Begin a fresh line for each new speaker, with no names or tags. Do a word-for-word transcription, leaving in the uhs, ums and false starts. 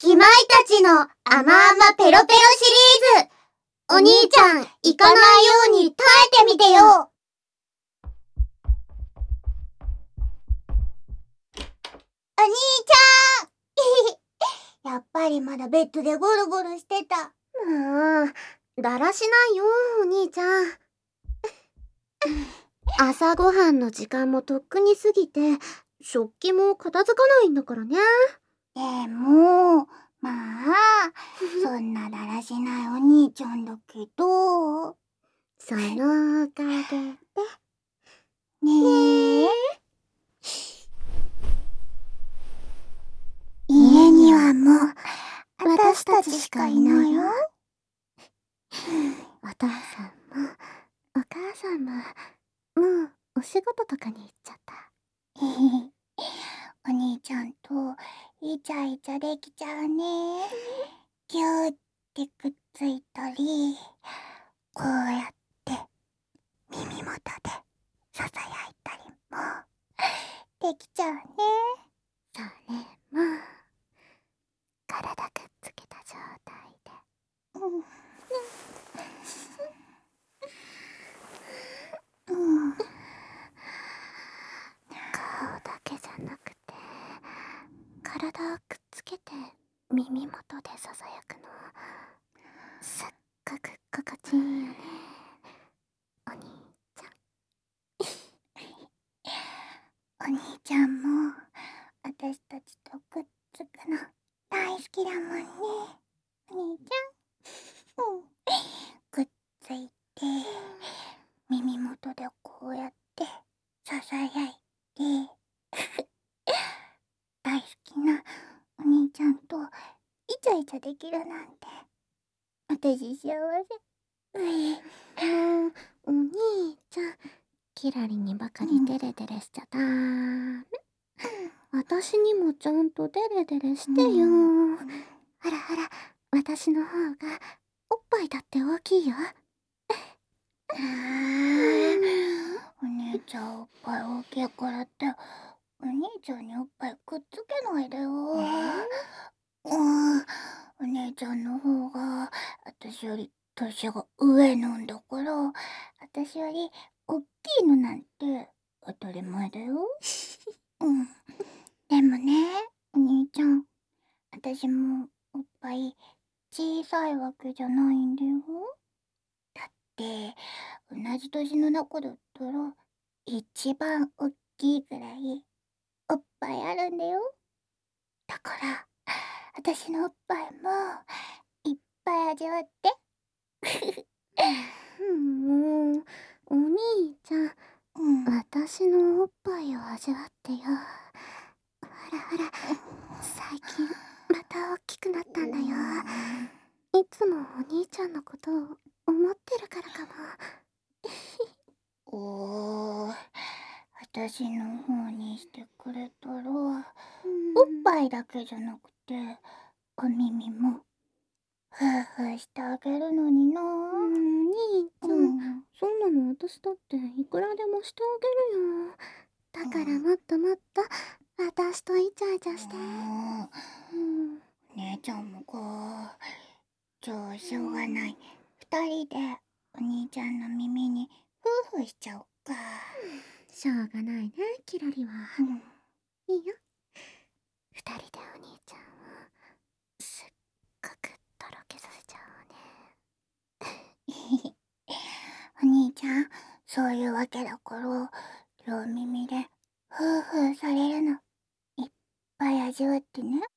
キマイたちの甘々ペロペロシリーズ。お兄ちゃん、行かないように耐えてみてよ。お兄ちゃんやっぱりまだベッドでゴロゴロしてた。もう、だらしないよ、お兄ちゃん。朝ごはんの時間もとっくに過ぎて、食器も片付かないんだからね。でも、まあ、そんなだらしないお兄ちゃんだけど、そのおかげで、ねえ。家にはもう、私たちしかいないよ。お父さんも、お母さんも、もうお仕事とかに行っちゃった。お兄ちゃんとイチャイチャできちゃうね。ギューってくっついたり、こうやって耳元でささやいたりもできちゃうね。それも体くっつけた状態で。うんうん、顔だけじゃなくて体をくっつけて耳元でささやくのすっごく心地いいよね、お兄ちゃん。お兄ちゃんも私たちとくっつくの大好きだもんね、お兄ちゃん。うん、くっついて耳元でこうやってささやいて大好きなお兄ちゃんとイチャイチャできるなんて私幸せ。もうお兄ちゃん、キラリにばかりデレデレしちゃダメ。私にもちゃんとデレデレしてよ。ほらほら、私の方がおっぱいだって大きいよ。お姉ちゃんおっぱい大きいからってお兄ちゃんにおっぱいくっつけないでよ。うん、お姉ちゃんの方が私より年が上なんだから、私よりおっきいのなんて当たり前だよ。うん、でもね、お兄ちゃん、私もおっぱい小さいわけじゃないんだよ。だって同じ年の中だったら一番おっきいくらいおっぱいあるんだよ。だから私のおっぱいもいっぱい味わって。もうお兄ちゃん、うん、私のおっぱいを味わってよ。ほらほら、最近また大きくなったんだよ。いつもお兄ちゃんのことを思ってるからかも。おー、私の方にしてくれたら、おっぱいだけじゃなくてお耳もふーふーしてあげるのにな。うん、お兄ちゃん、うん、そんなの私だっていくらでもしてあげるよ。だからもっともっと私とイチャイチャして。うん、姉ちゃんもか。じゃあしょうがない、二人でお兄ちゃんの耳にフーフーしちゃおっか。しょうがないね、キラリは。うん、いいよ。二人でお兄ちゃんをすっごくとろけさせちゃおうね。お兄ちゃん、そういうわけだから両耳でフーフーされるのいっぱい味わってね。